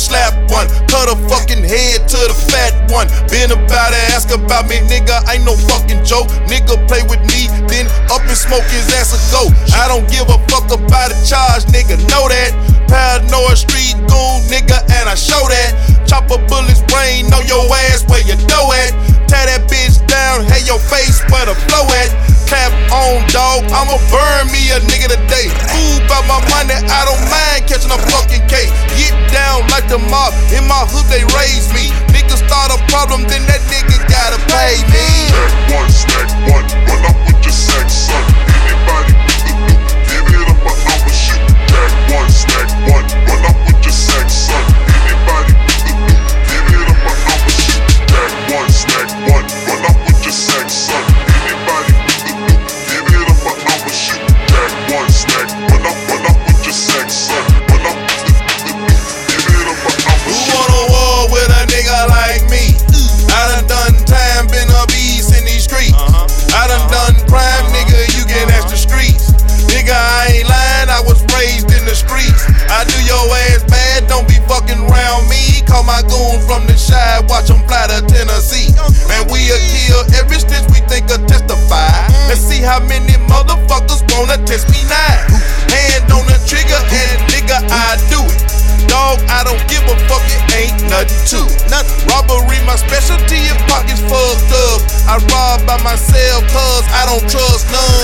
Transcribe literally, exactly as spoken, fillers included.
slap one. Cut a fucking head to the fat one. Been about to ask about me, nigga, ain't no fucking joke. Nigga play with me, then up and smoke his ass a go. I don't give a fuck about a charge, nigga, know that. Paranoid street goon, nigga, and I show that. Chopper bullets rain on your ass where you know at. Tear that bitch down, hey your face where the flow at. Clap on, dog, I'ma burn me a nigga today. Fool about my money, I don't mind catching a fucking cake. Get down like the mob, in my hood they raised me. Niggas start a problem, then that nigga gotta pay me. Snack one, snack one, run up with your sack, son. Anybody with the loot, give it up or I'ma shoot. Snack one, snack one, run up with your sack, son. Anybody with the loot, give it up or I'ma shoot. Snack one, snack one, run up with your sack, son. Anybody with the loot, give it up or I'ma shoot. Snack one, snack, run up, run up with your sack, son. Run up with the loot, give it up or I'ma Who shoot. want a war with a nigga like me? I done done time, been a beast in these streets. I done done crime, nigga, you can ask the streets. Nigga, I ain't lying, I was raised in the streets. I do your ass bad, don't be fucking around me. Call my goon from the shy, watch him fly to Tennessee. Man, we'll kill every stitch we think will testify. Let's see how many motherfuckers wanna test me now. Hand on the trigger, and nigga, I do it. Dog, I don't give a fuck, it ain't nothing to it. Robbery, my specialty, and pockets fucked up. I rob by myself, cause I don't trust none.